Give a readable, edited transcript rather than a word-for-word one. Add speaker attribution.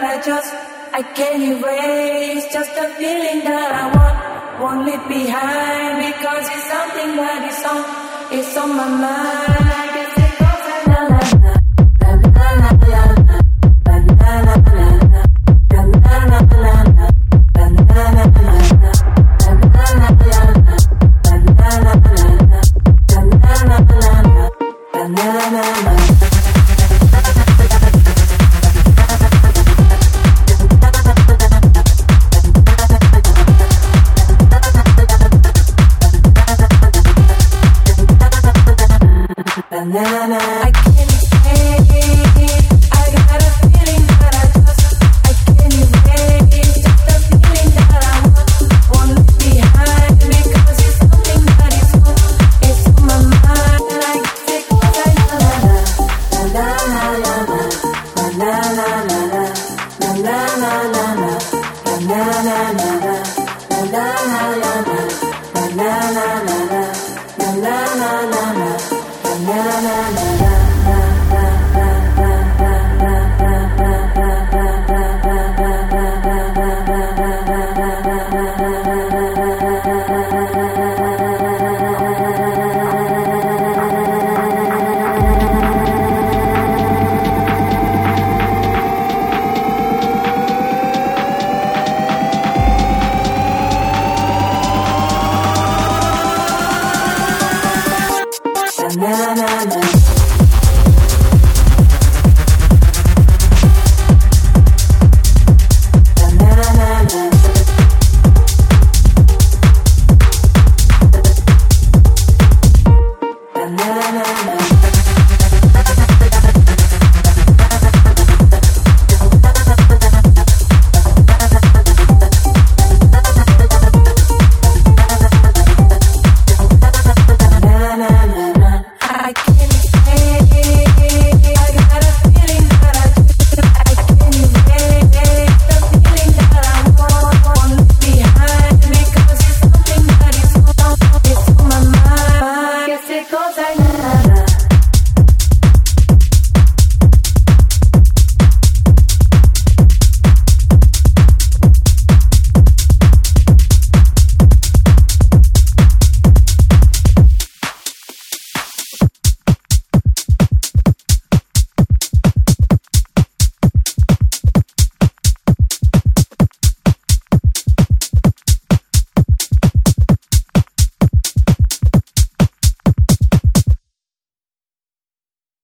Speaker 1: I can't erase just the feeling that I won't leave behind because it's something that it's on my mind. I guess it goes la la la la la la la la la la na na